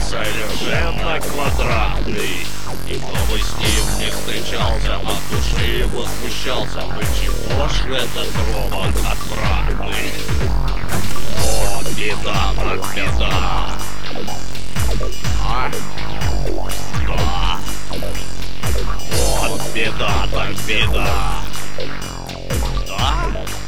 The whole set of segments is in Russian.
совершенно квадратный. Никто бы с ним не встречался, от души возмущался. Почему ж этот робот отвратный? О, беда, так беда. А? Да. Вот беда, так беда. Да?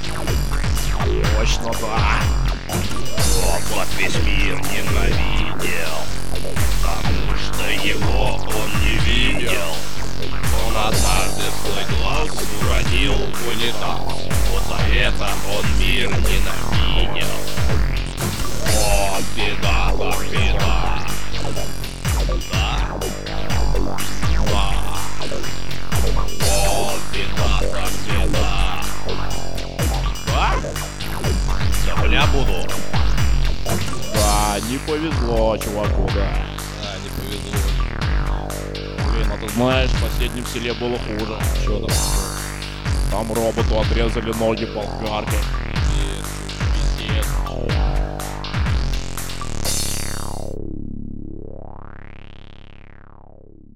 Точно да. Робот весь мир ненавидел, потому что его он не видел. Он однажды свой глаз уронил в унитаз. Вот за это он мир ненавидел. О, беда, так беда. Да? Да. О, беда, так беда. Да? Земля буду. Да, не повезло, чуваку, да. Да, не повезло. Блин, а ты знаешь, в соседнем селе было хуже. Чё там? Там роботу отрезали ноги болгаркой. Пиздец.